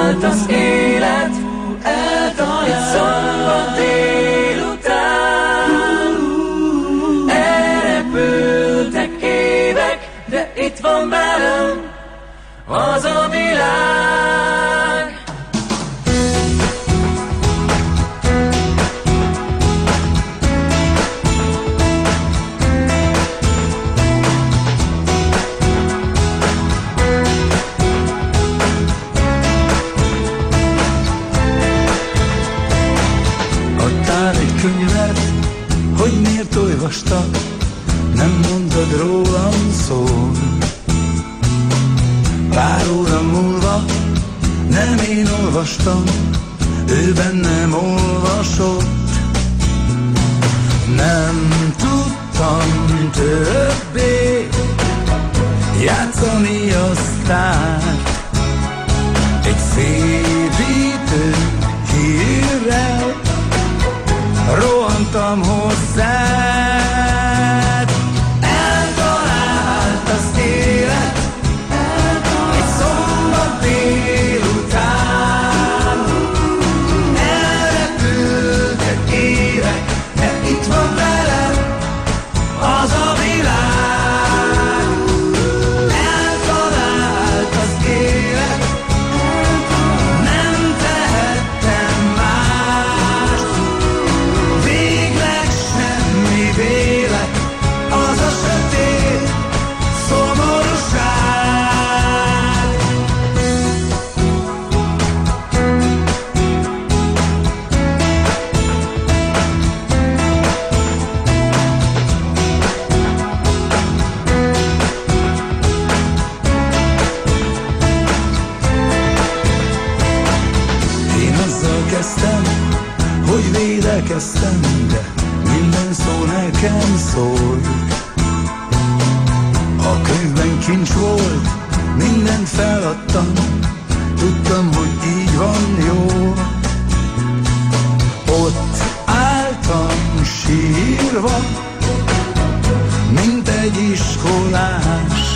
állt az élet, egy szombat délután. Elrepültek évek, de itt van velem az a világ. Adtál egy könyvet, hogy miért olvastam, nem mondod rólam szól. Pár óra múlva nem én olvastam, ő bennem olvasott. Nem tudtam többé játszani a sztárt, egy szépítő hírrel rohantam hozzád. Eltalált az élet egy szombat délután. Elrepültek évek, de itt van velem az a világ. Eltalált az élet, nem tehettem más. Végleg semmi vélet, az a sötét szomorúság. Én azzal kezdtem, hogy védekeztem, de minden szó nekem szól. A könyvben kincs volt, mindent feladtam, tudtam, hogy így van jó. Ott álltam sírva, mint egy iskolás.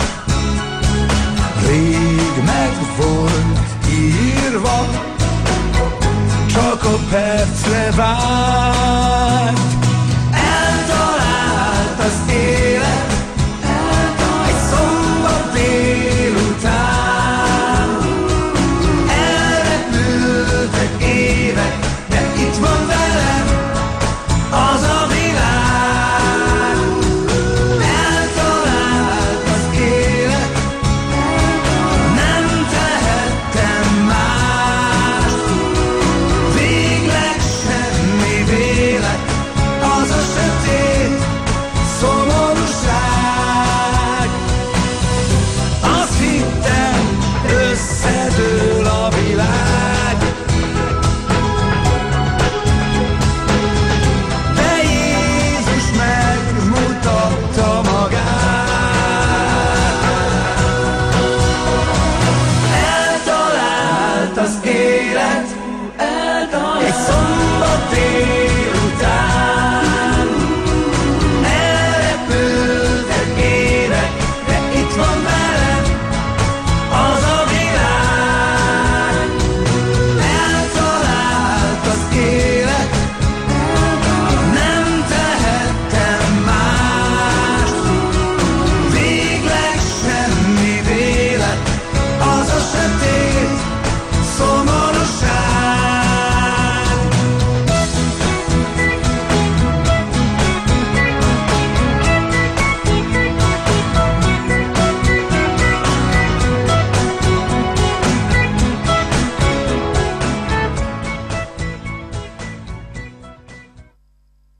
Rég meg volt írva, csak a percre vár.